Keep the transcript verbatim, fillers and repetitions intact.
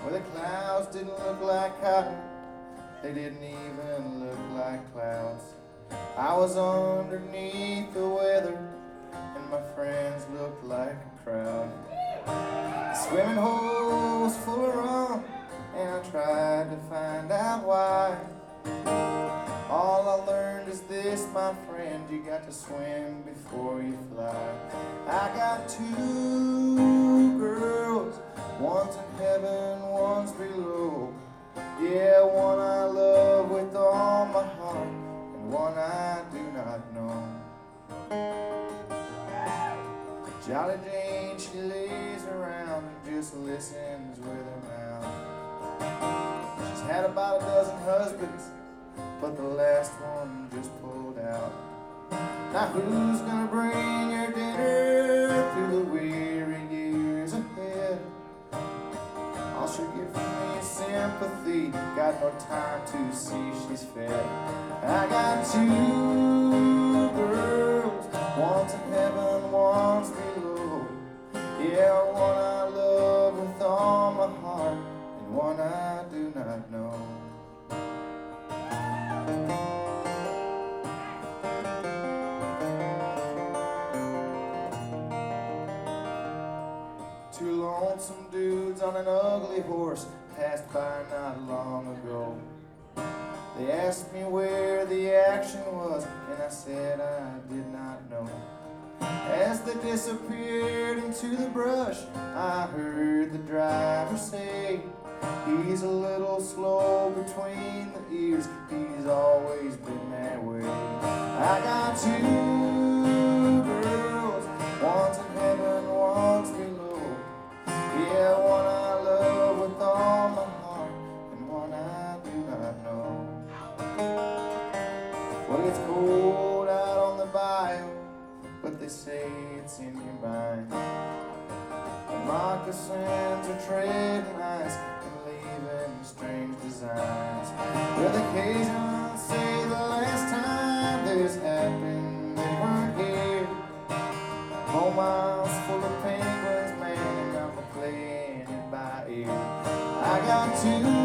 Well, the clouds didn't look like cotton, they didn't even look like clouds. I was underneath the weather, and my friends looked like a crowd. The swimming hole was full of rum, and I tried to find out why. All I learned is this, my friend, you got to swim before you fly. I got two girls, one's in heaven, one's below. Yeah, one I love with all my heart, and one I do not know. Jolly Jane, she lays around and just listens with her mouth. She's had about a dozen husbands, but the last one just pulled out. Now who's gonna bring your dinner through the weary years ahead? All she'll get from me is sympathy, got no time to see she's fed. I got two girls, one's in heaven, one's below. Yeah, one I love with all my heart, and one I do not know. Two lonesome dudes on an ugly horse passed by not long ago. They asked me where the action was, and I said I did not know. As they disappeared into the brush, I heard the driver say, he's a little slow between the ears, he's always been that way. I got two girls, one's in heaven, one's below. Yeah, one I love with all my heart, and one I do not know. Well, it's cold out on the bayou, but they say it's in your mind. The moccasins are treading ice and leaving strange designs. Well, the Cajuns say the last time this happened, they weren't here. Four miles full of penguins, man, and I'm playing it by ear. I got two